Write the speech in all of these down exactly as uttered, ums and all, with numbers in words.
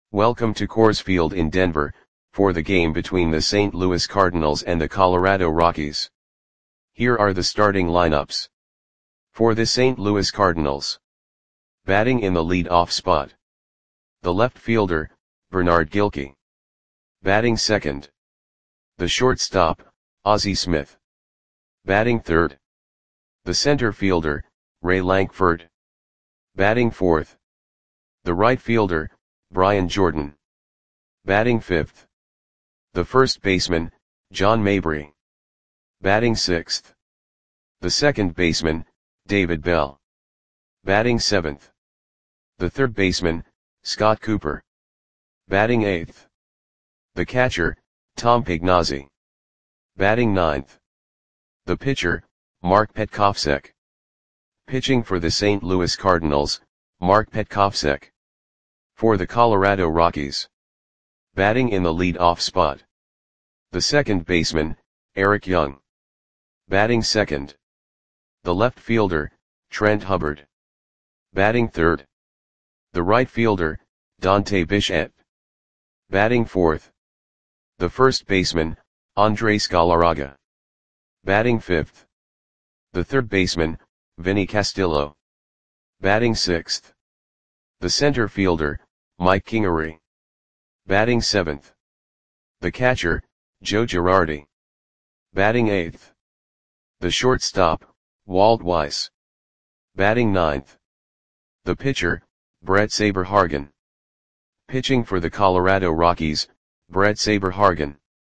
Welcome to Coors Field in Denver, for the game between the Saint Louis Cardinals and the Colorado Rockies. Here are the starting lineups. For the Saint Louis Cardinals. Batting in the lead-off spot. The left fielder, Bernard Gilkey. Batting second. The shortstop, Ozzie Smith. Batting third. The center fielder, Ray Lankford. Batting fourth. The right fielder, Brian Jordan. Batting fifth. The first baseman, John Mabry. Batting sixth. The second baseman, David Bell. Batting seventh. The third baseman, Scott Cooper. Batting eighth. The catcher, Tom Pignazzi. Batting ninth. The pitcher, Mark Petkovsek. Pitching for the Saint Louis Cardinals, Mark Petkovsek. For the Colorado Rockies. Batting in the lead-off spot. The second baseman, Eric Young. Batting second. The left fielder, Trent Hubbard. Batting third. The right fielder, Dante Bichette. Batting fourth. The first baseman, Andres Galarraga. Batting fifth. The third baseman, Vinny Castillo. Batting sixth. The center fielder, Mike Kingery. Batting seventh. The catcher, Joe Girardi. Batting eighth. The shortstop, Walt Weiss. Batting ninth. The pitcher, Brett Saberhagen. Pitching for the Colorado Rockies, Brett Saberhagen.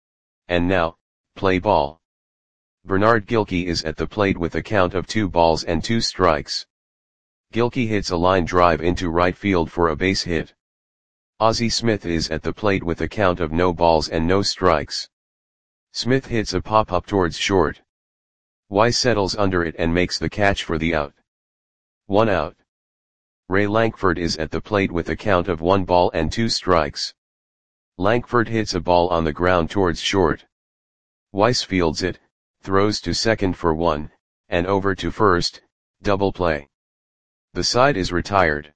And now, play ball. Bernard Gilkey is at the plate with a count of two balls and two strikes. Gilkey hits a line drive into right field for a base hit. Ozzie Smith is at the plate with a count of no balls and no strikes. Smith hits a pop-up towards short. Weiss settles under it and makes the catch for the out. One out. Ray Lankford is at the plate with a count of one ball and two strikes. Lankford hits a ball on the ground towards short. Weiss fields it, throws to second for one, and over to first, double play. The side is retired.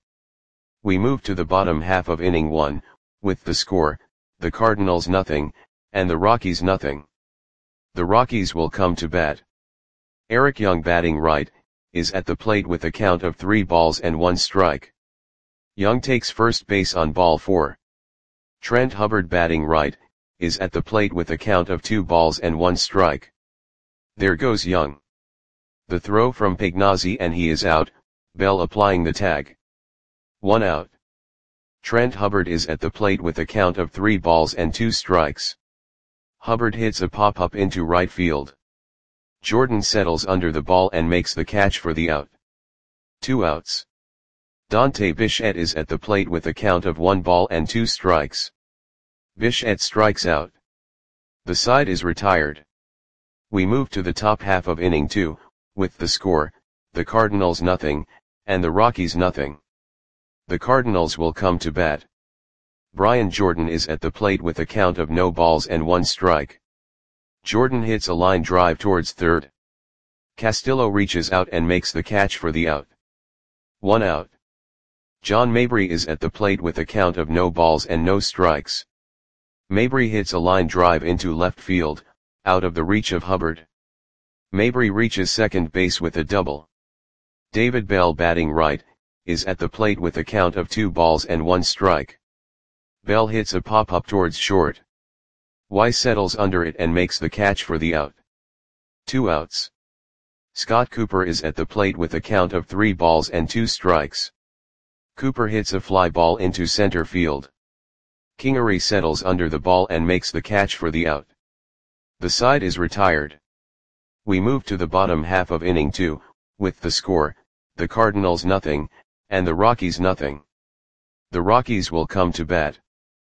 We move to the bottom half of inning one, with the score, the Cardinals nothing, and the Rockies nothing. The Rockies will come to bat. Eric Young batting right, is at the plate with a count of three balls and one strike. Young takes first base on ball four. Trent Hubbard batting right, is at the plate with a count of two balls and one strike. There goes Young. The throw from Pignazzi and he is out, Bell applying the tag. One out. Trent Hubbard is at the plate with a count of three balls and two strikes. Hubbard hits a pop-up into right field. Jordan settles under the ball and makes the catch for the out. Two outs. Dante Bichette is at the plate with a count of one ball and two strikes. Bichette strikes out. The side is retired. We move to the top half of inning two, with the score, the Cardinals nothing, and the Rockies nothing. The Cardinals will come to bat. Brian Jordan is at the plate with a count of no balls and one strike. Jordan hits a line drive towards third. Castillo reaches out and makes the catch for the out. One out. John Mabry is at the plate with a count of no balls and no strikes. Mabry hits a line drive into left field, out of the reach of Hubbard. Mabry reaches second base with a double. David Bell batting right, is at the plate with a count of two balls and one strike. Bell hits a pop-up towards short. Weiss settles under it and makes the catch for the out. Two outs. Scott Cooper is at the plate with a count of three balls and two strikes. Cooper hits a fly ball into center field. Kingery settles under the ball and makes the catch for the out. The side is retired. We move to the bottom half of inning two, with the score, the Cardinals nothing, and the Rockies nothing. The Rockies will come to bat.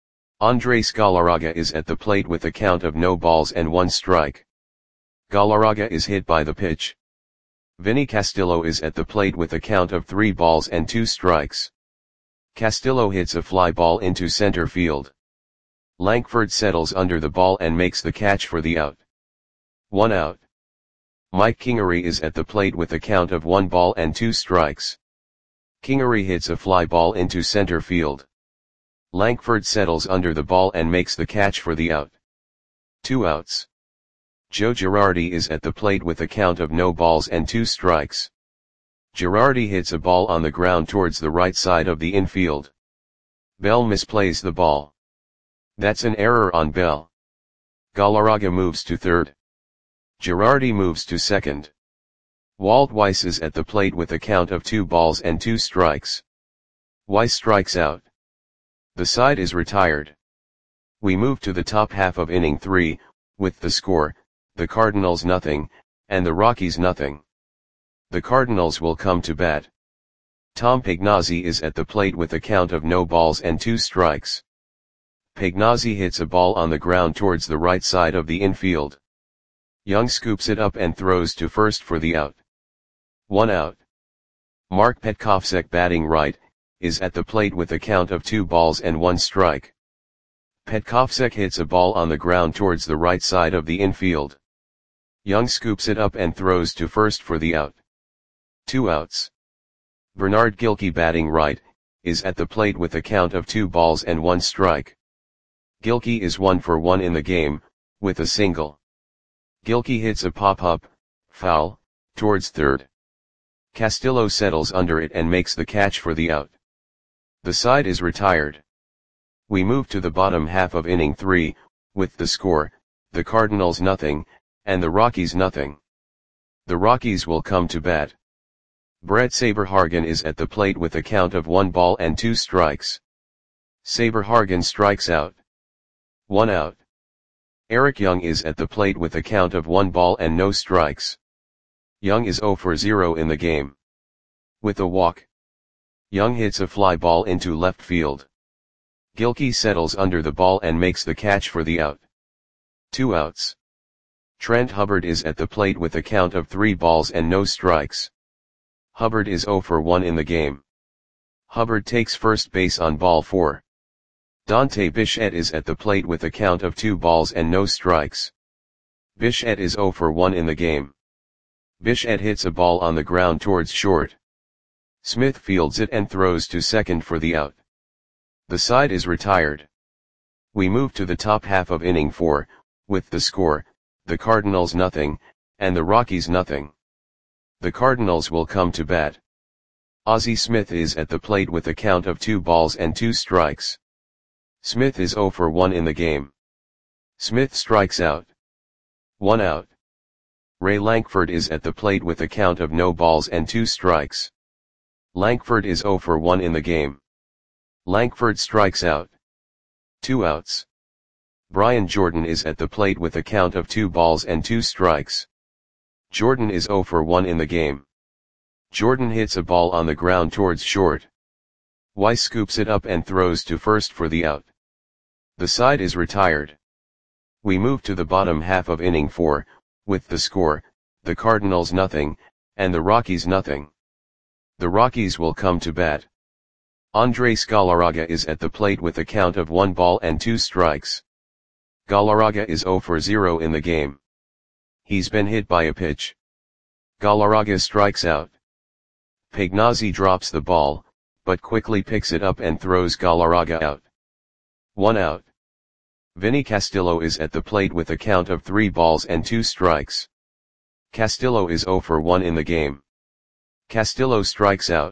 Andres Galarraga is at the plate with a count of no balls and one strike. Galarraga is hit by the pitch. Vinny Castillo is at the plate with a count of three balls and two strikes. Castillo hits a fly ball into center field. Lankford settles under the ball and makes the catch for the out. One out. Mike Kingery is at the plate with a count of one ball and two strikes. Kingery hits a fly ball into center field. Langford settles under the ball and makes the catch for the out. Two outs. Joe Girardi is at the plate with a count of no balls and two strikes. Girardi hits a ball on the ground towards the right side of the infield. Bell misplays the ball. That's an error on Bell. Galarraga moves to third. Girardi moves to second. Walt Weiss is at the plate with a count of two balls and two strikes. Weiss strikes out. The side is retired. We move to the top half of inning three, with the score, the Cardinals nothing, and the Rockies nothing. The Cardinals will come to bat. Tom Pagnozzi is at the plate with a count of no balls and two strikes. Pagnozzi hits a ball on the ground towards the right side of the infield. Young scoops it up and throws to first for the out. One out. Mark Petkovsek, batting right, is at the plate with a count of two balls and one strike. Petkovsek hits a ball on the ground towards the right side of the infield. Young scoops it up and throws to first for the out. Two outs. Bernard Gilkey, batting right, is at the plate with a count of two balls and one strike. Gilkey is one for one in the game, with a single. Gilkey hits a pop-up, foul, towards third. Castillo settles under it and makes the catch for the out. The side is retired. We move to the bottom half of inning three, with the score, the Cardinals nothing, and the Rockies nothing. The Rockies will come to bat. Brett Saberhagen is at the plate with a count of one ball and two strikes. Saberhagen strikes out. One out. Eric Young is at the plate with a count of one ball and no strikes. Young is zero for zero in the game. With a walk. Young hits a fly ball into left field. Gilkey settles under the ball and makes the catch for the out. Two outs. Trent Hubbard is at the plate with a count of three balls and no strikes. Hubbard is zero for one in the game. Hubbard takes first base on ball four. Dante Bichette is at the plate with a count of two balls and no strikes. Bichette is zero for one in the game. Bichette hits a ball on the ground towards short. Smith fields it and throws to second for the out. The side is retired. We move to the top half of inning four, with the score, the Cardinals nothing, and the Rockies nothing. The Cardinals will come to bat. Ozzie Smith is at the plate with a count of two balls and two strikes. Smith is zero for one in the game. Smith strikes out. One out. Ray Lankford is at the plate with a count of no balls and two strikes. Lankford is zero for one in the game. Lankford strikes out. Two outs. Brian Jordan is at the plate with a count of two balls and two strikes. Jordan is zero for one in the game. Jordan hits a ball on the ground towards short. Weiss scoops it up and throws to first for the out. The side is retired. We move to the bottom half of inning four, with the score, the Cardinals nothing, and the Rockies nothing. The Rockies will come to bat. Andres Galarraga is at the plate with a count of one ball and two strikes. Galarraga is zero for zero in the game. He's been hit by a pitch. Galarraga strikes out. Pagnozzi drops the ball, but quickly picks it up and throws Galarraga out. One out. Vinny Castillo is at the plate with a count of three balls and two strikes. Castillo is zero for one in the game. Castillo strikes out.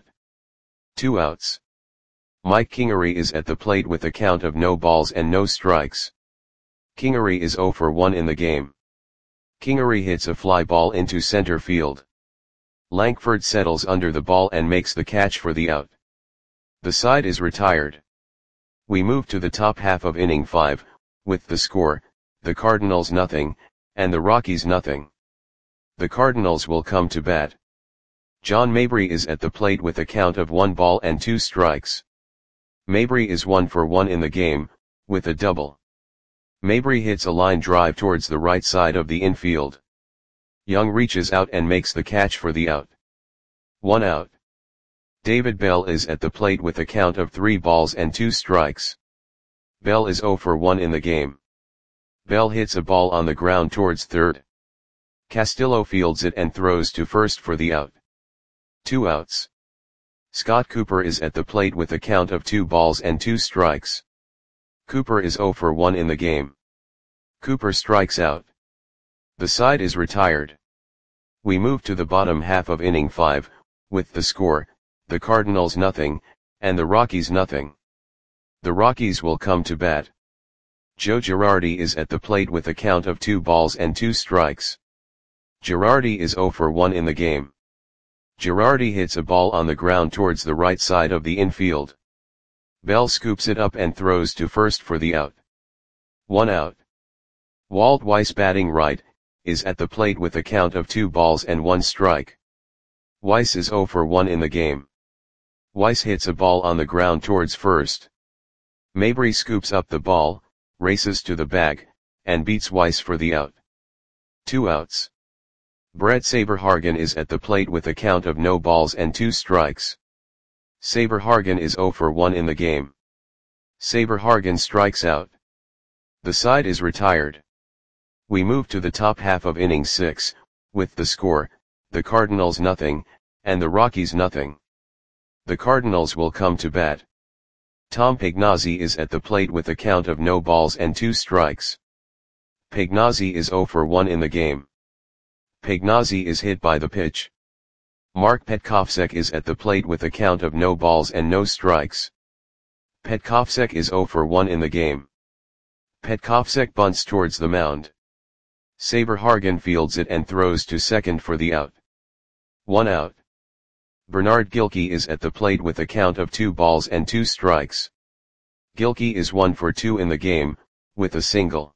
Two outs. Mike Kingery is at the plate with a count of no balls and no strikes. Kingery is zero for one in the game. Kingery hits a fly ball into center field. Lankford settles under the ball and makes the catch for the out. The side is retired. We move to the top half of inning five, with the score, the Cardinals nothing, and the Rockies nothing. The Cardinals will come to bat. John Mabry is at the plate with a count of one ball and two strikes. Mabry is one for one in the game, with a double. Mabry hits a line drive towards the right side of the infield. Young reaches out and makes the catch for the out. One out. David Bell is at the plate with a count of three balls and two strikes. Bell is zero for one in the game. Bell hits a ball on the ground towards third. Castillo fields it and throws to first for the out. Two outs. Scott Cooper is at the plate with a count of two balls and two strikes. Cooper is zero for one in the game. Cooper strikes out. The side is retired. We move to the bottom half of inning five, with the score, the Cardinals nothing, and the Rockies nothing. The Rockies will come to bat. Joe Girardi is at the plate with a count of two balls and two strikes. Girardi is zero for one in the game. Girardi hits a ball on the ground towards the right side of the infield. Bell scoops it up and throws to first for the out. One out. Walt Weiss, batting right, is at the plate with a count of two balls and one strike. Weiss is zero for one in the game. Weiss hits a ball on the ground towards first. Mabry scoops up the ball, races to the bag, and beats Weiss for the out. Two outs. Brett Saberhagen is at the plate with a count of no balls and two strikes. Saberhagen is zero for one in the game. Saberhagen strikes out. The side is retired. We move to the top half of inning six, with the score, the Cardinals nothing, and the Rockies nothing. The Cardinals will come to bat. Tom Pagnozzi is at the plate with a count of no balls and two strikes. Pagnozzi is zero for one in the game. Pagnozzi is hit by the pitch. Mark Petkovsek is at the plate with a count of no balls and no strikes. Petkovsek is zero for one in the game. Petkovsek bunts towards the mound. Saberhagen fields it and throws to second for the out. One out. Bernard Gilkey is at the plate with a count of two balls and two strikes. Gilkey is one for two in the game, with a single.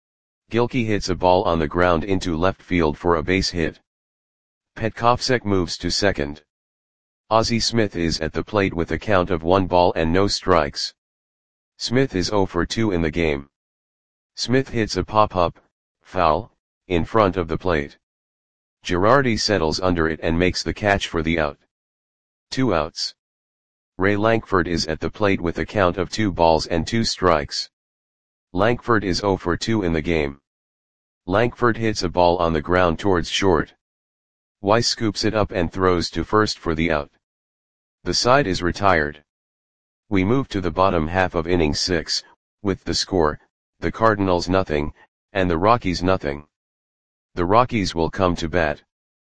Gilkey hits a ball on the ground into left field for a base hit. Petkovsek moves to second. Ozzie Smith is at the plate with a count of one ball and no strikes. Smith is zero for two in the game. Smith hits a pop-up, foul, in front of the plate. Girardi settles under it and makes the catch for the out. Two outs. Ray Lankford is at the plate with a count of two balls and two strikes. Lankford is zero for two in the game. Lankford hits a ball on the ground towards short. Weiss scoops it up and throws to first for the out. The side is retired. We move to the bottom half of inning six, with the score, the Cardinals nothing, and the Rockies nothing. The Rockies will come to bat.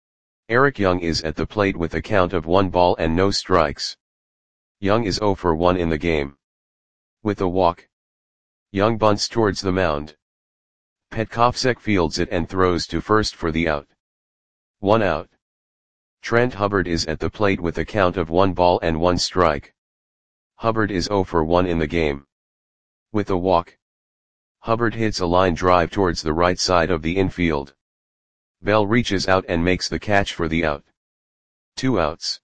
Eric Young is at the plate with a count of one ball and no strikes. Young is zero for one in the game. With a walk. Young bunts towards the mound. Petkovsek fields it and throws to first for the out. One out. Trent Hubbard is at the plate with a count of one ball and one strike. Hubbard is zero for one in the game. With a walk. Hubbard hits a line drive towards the right side of the infield. Bell reaches out and makes the catch for the out. Two outs.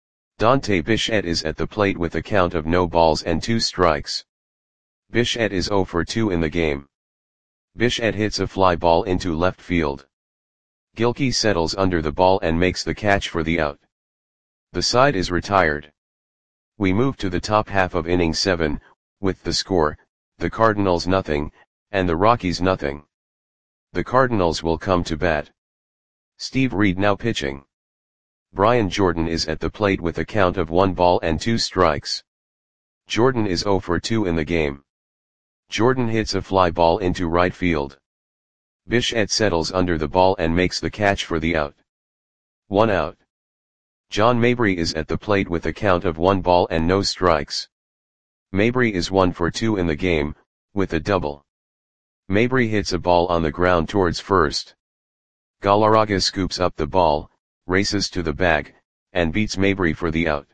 Dante Bichette is at the plate with a count of no balls and two strikes. Bichette is zero for two in the game. Bichette hits a fly ball into left field. Gilkey settles under the ball and makes the catch for the out. The side is retired. We move to the top half of inning seven, with the score, the Cardinals nothing, and the Rockies nothing. The Cardinals will come to bat. Steve Reed now pitching. Brian Jordan is at the plate with a count of one ball and two strikes. Jordan is zero for two in the game. Jordan hits a fly ball into right field. Bichette settles under the ball and makes the catch for the out. One out. John Mabry is at the plate with a count of one ball and no strikes. Mabry is one for two in the game, with a double. Mabry hits a ball on the ground towards first. Galarraga scoops up the ball, races to the bag, and beats Mabry for the out.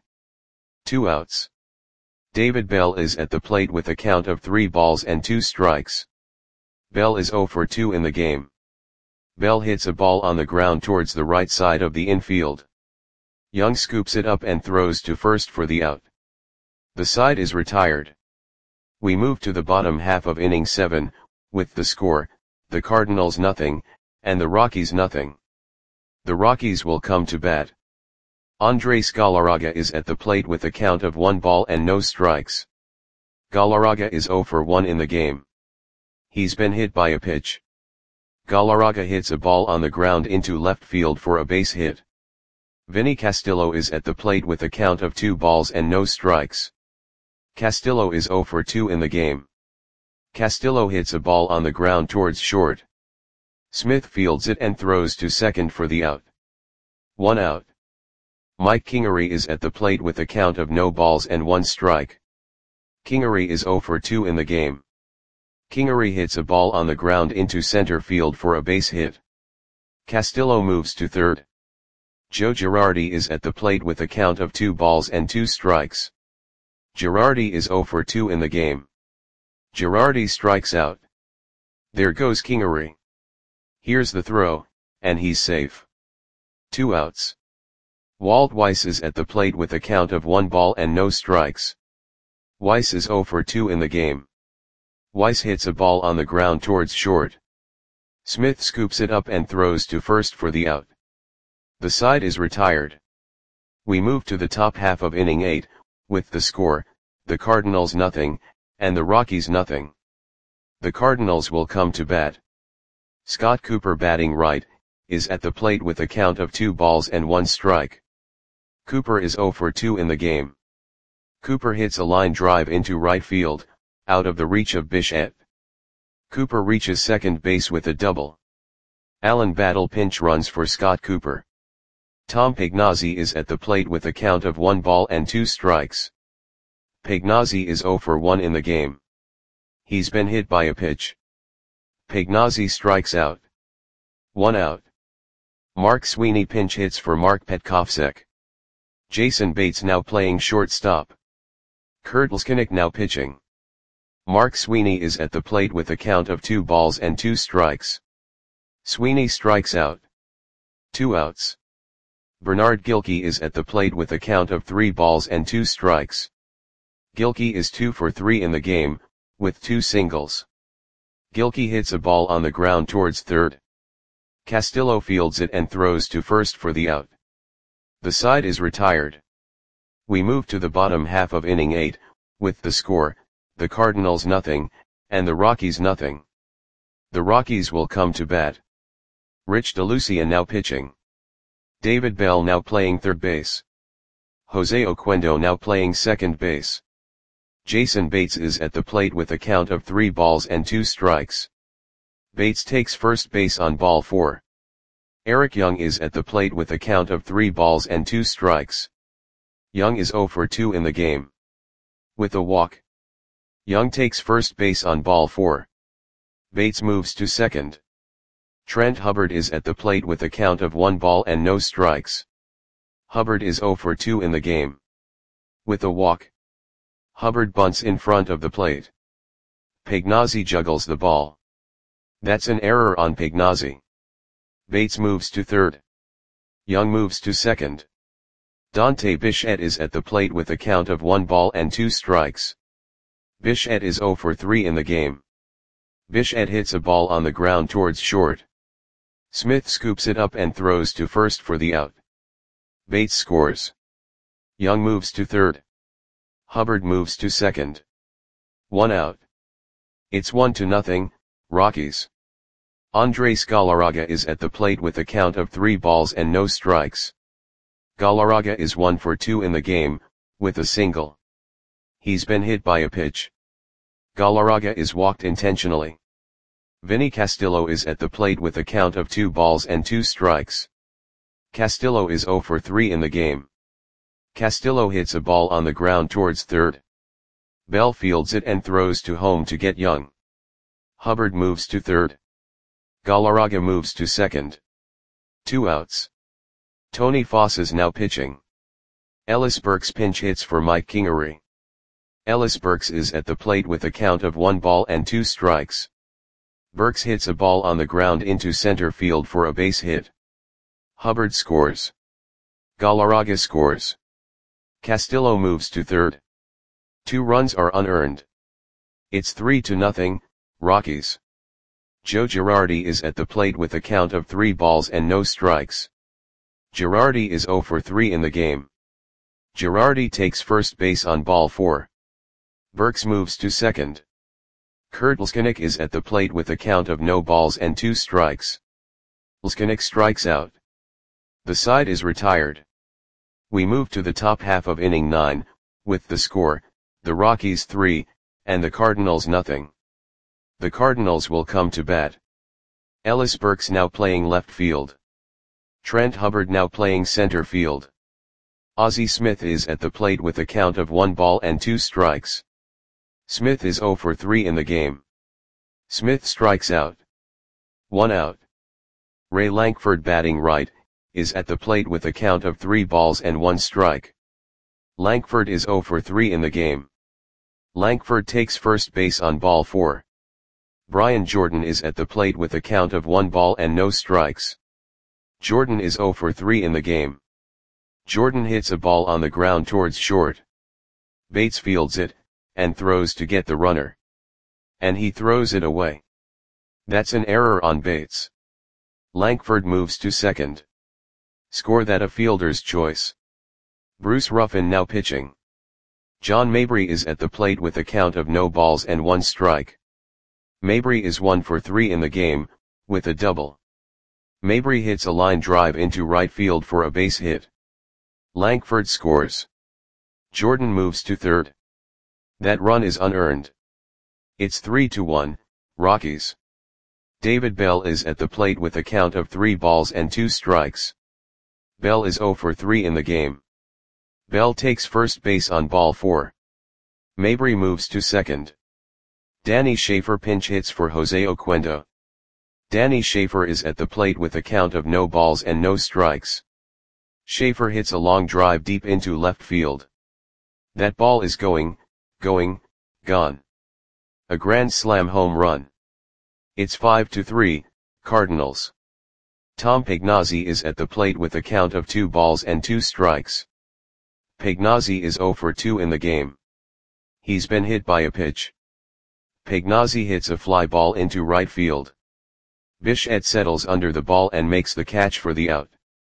Two outs. David Bell is at the plate with a count of three balls and two strikes. Bell is zero for two in the game. Bell hits a ball on the ground towards the right side of the infield. Young scoops it up and throws to first for the out. The side is retired. We move to the bottom half of inning seven, with the score, the Cardinals nothing, and the Rockies nothing. The Rockies will come to bat. Andres Galarraga is at the plate with a count of one ball and no strikes. Galarraga is zero for one in the game. He's been hit by a pitch. Galarraga hits a ball on the ground into left field for a base hit. Vinny Castillo is at the plate with a count of two balls and no strikes. Castillo is zero for two in the game. Castillo hits a ball on the ground towards short. Smith fields it and throws to second for the out. One out. Mike Kingery is at the plate with a count of no balls and one strike. Kingery is zero for two in the game. Kingery hits a ball on the ground into center field for a base hit. Castillo moves to third. Joe Girardi is at the plate with a count of two balls and two strikes. Girardi is zero for two in the game. Girardi strikes out. There goes Kingery. Here's the throw, and he's safe. Two outs. Walt Weiss is at the plate with a count of one ball and no strikes. Weiss is zero for two in the game. Weiss hits a ball on the ground towards short. Smith scoops it up and throws to first for the out. The side is retired. We move to the top half of inning eight, with the score, the Cardinals nothing, and the Rockies nothing. The Cardinals will come to bat. Scott Cooper, batting right, is at the plate with a count of two balls and one strike. Cooper is zero for two in the game. Cooper hits a line drive into right field, out of the reach of Bichette. Cooper reaches second base with a double. Alan Battle pinch runs for Scott Cooper. Tom Pagnozzi is at the plate with a count of one ball and two strikes. Pagnozzi is zero for one in the game. He's been hit by a pitch. Pagnozzi strikes out. One out. Mark Sweeney pinch hits for Mark Petkovsek. Jason Bates now playing shortstop. Kurt Leskinick now pitching. Mark Sweeney is at the plate with a count of two balls and two strikes. Sweeney strikes out. Two outs. Bernard Gilkey is at the plate with a count of three balls and two strikes. Gilkey is two for three in the game, with two singles. Gilkey hits a ball on the ground towards third. Castillo fields it and throws to first for the out. The side is retired. We move to the bottom half of inning eight, with the score, the Cardinals nothing, and the Rockies nothing. The Rockies will come to bat. Rich DeLucia now pitching. David Bell now playing third base. Jose Oquendo now playing second base. Jason Bates is at the plate with a count of three balls and two strikes. Bates takes first base on ball four. Eric Young is at the plate with a count of three balls and two strikes. Young is zero for two in the game. With a walk. Young takes first base on ball four. Bates moves to second. Trent Hubbard is at the plate with a count of one ball and no strikes. Hubbard is zero for two in the game. With a walk. Hubbard bunts in front of the plate. Pagnozzi juggles the ball. That's an error on Pagnozzi. Bates moves to third. Young moves to second. Dante Bichette is at the plate with a count of one ball and two strikes. Bichette is zero for three in the game. Bichette hits a ball on the ground towards short. Smith scoops it up and throws to first for the out. Bates scores. Young moves to third. Hubbard moves to second. One out. It's one to nothing, Rockies. Andres Galarraga is at the plate with a count of three balls and no strikes. Galarraga is one for two in the game, with a single. He's been hit by a pitch. Galarraga is walked intentionally. Vinny Castillo is at the plate with a count of two balls and two strikes. Castillo is zero for three in the game. Castillo hits a ball on the ground towards third. Bell fields it and throws to home to get Young. Hubbard moves to third. Galarraga moves to second. Two outs. Tony Foss is now pitching. Ellis Burks pinch hits for Mike Kingery. Ellis Burks is at the plate with a count of one ball and two strikes. Burks hits a ball on the ground into center field for a base hit. Hubbard scores. Galarraga scores. Castillo moves to third. Two runs are unearned. It's three to nothing, Rockies. Joe Girardi is at the plate with a count of three balls and no strikes. Girardi is zero for three in the game. Girardi takes first base on ball four. Burks moves to second. Kurt Leskinick is at the plate with a count of no balls and two strikes. Leskinick strikes out. The side is retired. We move to the top half of inning nine, with the score, the Rockies three, and the Cardinals nothing. The Cardinals will come to bat. Ellis Burks now playing left field. Trent Hubbard now playing center field. Ozzie Smith is at the plate with a count of one ball and two strikes. Smith is oh for three in the game. Smith strikes out. One out. Ray Lankford batting right, is at the plate with a count of three balls and one strike. Lankford is oh for three in the game. Lankford takes first base on ball four. Brian Jordan is at the plate with a count of one ball and no strikes. Jordan is oh for three in the game. Jordan hits a ball on the ground towards short. Bates fields it, and throws to get the runner. And he throws it away. That's an error on Bates. Lankford moves to second. Score that a fielder's choice. Bruce Ruffin now pitching. John Mabry is at the plate with a count of no balls and one strike. Mabry is one for three in the game, with a double. Mabry hits a line drive into right field for a base hit. Lankford scores. Jordan moves to third. That run is unearned. It's three to one, Rockies. David Bell is at the plate with a count of three balls and two strikes. Bell is oh for three in the game. Bell takes first base on ball four. Mabry moves to second. Danny Schaefer pinch hits for Jose Oquendo. Danny Schaefer is at the plate with a count of no balls and no strikes. Schaefer hits a long drive deep into left field. That ball is going, going, gone. A grand slam home run. It's five to three, Cardinals. Tom Pagnozzi is at the plate with a count of two balls and two strikes. Pagnozzi is oh for two in the game. He's been hit by a pitch. Pagnozzi hits a fly ball into right field. Bichette settles under the ball and makes the catch for the out.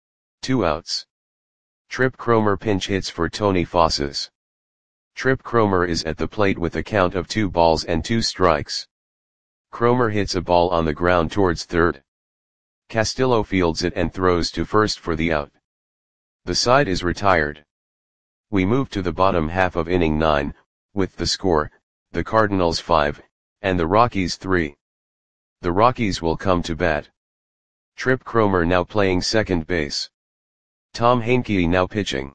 Two outs. Trip Cromer pinch hits for Tony Fosses. Trip Cromer is at the plate with a count of two balls and two strikes. Cromer hits a ball on the ground towards third. Castillo fields it and throws to first for the out. The side is retired. We move to the bottom half of inning nine, with the score, the Cardinals five, and the Rockies three. The Rockies will come to bat. Trip Cromer now playing second base. Tom Heinke now pitching.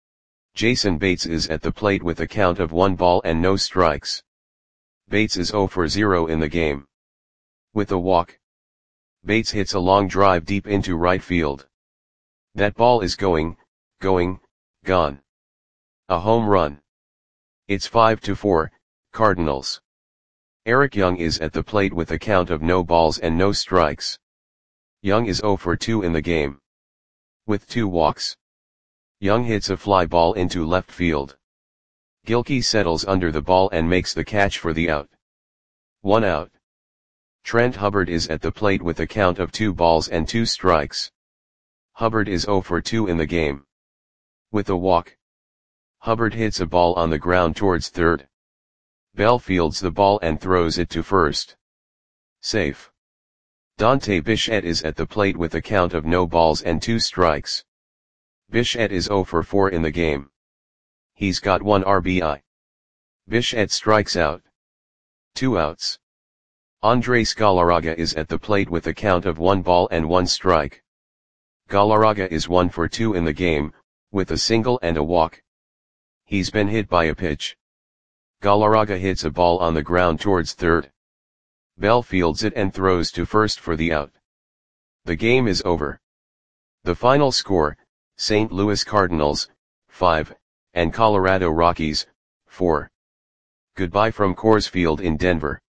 Jason Bates is at the plate with a count of one ball and no strikes. Bates is oh for zero in the game. With a walk. Bates hits a long drive deep into right field. That ball is going, going, gone. A home run. It's five to four, Cardinals. Eric Young is at the plate with a count of no balls and no strikes. Young is oh for two in the game. With two walks. Young hits a fly ball into left field. Gilkey settles under the ball and makes the catch for the out. One out. Trent Hubbard is at the plate with a count of two balls and two strikes. Hubbard is oh for two in the game. With a walk. Hubbard hits a ball on the ground towards third. Bell fields the ball and throws it to first. Safe. Dante Bichette is at the plate with a count of no balls and two strikes. Bichette is oh for four in the game. He's got one R B I. Bichette strikes out. Two outs. Andres Galarraga is at the plate with a count of one ball and one strike. Galarraga is one for two in the game, with a single and a walk. He's been hit by a pitch. Galarraga hits a ball on the ground towards third. Bell fields it and throws to first for the out. The game is over. The final score, Saint Louis Cardinals, five, and Colorado Rockies, four. Goodbye from Coors Field in Denver.